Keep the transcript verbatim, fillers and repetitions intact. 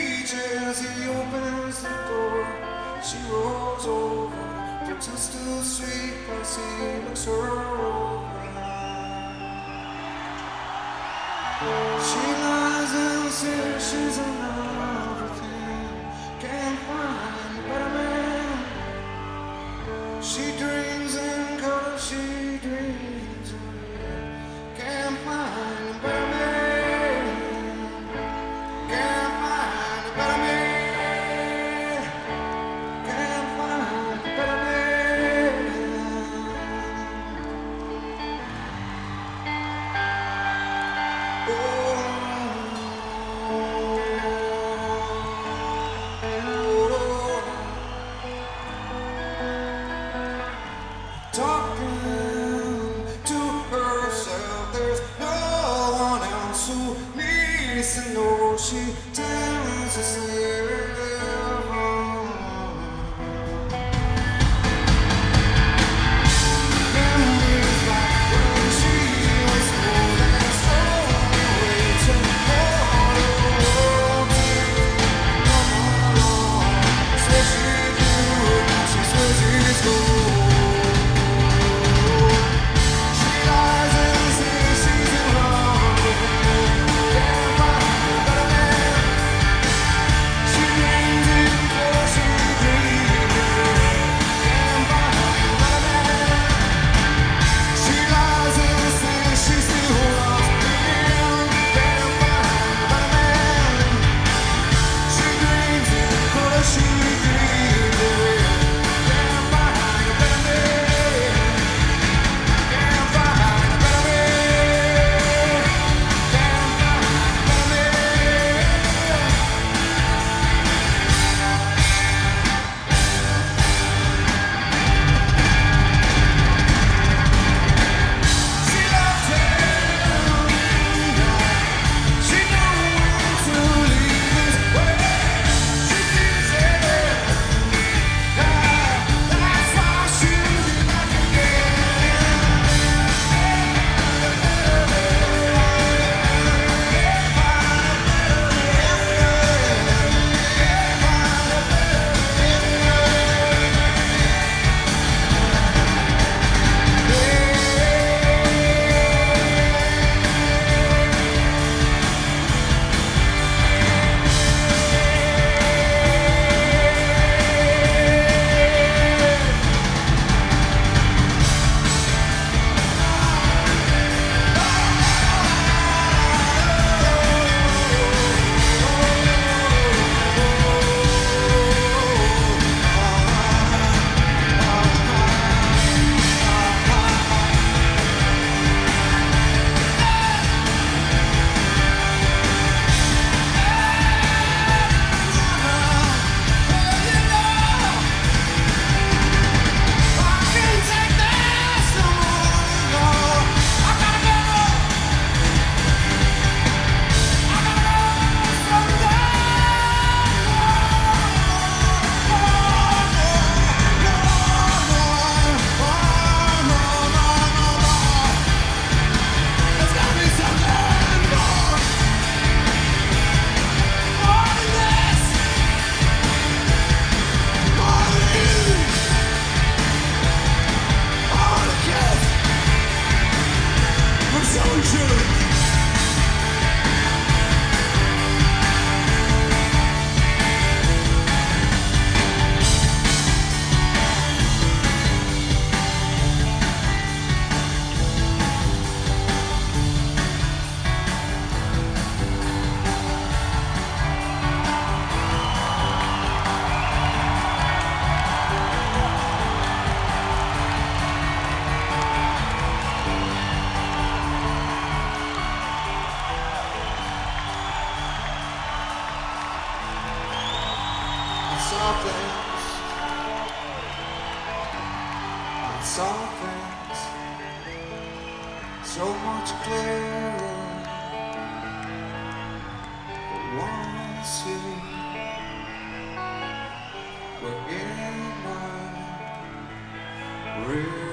reach as he opens the door. She rolls over, pretends to sleep as he looks her over. She lies and says she's in love with him. Can't find a better man. She dreams in color, she dreams in red. Can't find a better man. Can't find a better man. Can't find a better man. Oh. Talking to herself, there's no one else who needs to know. She tells herself. Memories like when she was old and slowly waiting for the world to come along. Says she do, now she says he's gone. Saw things so much clearer once you were in my real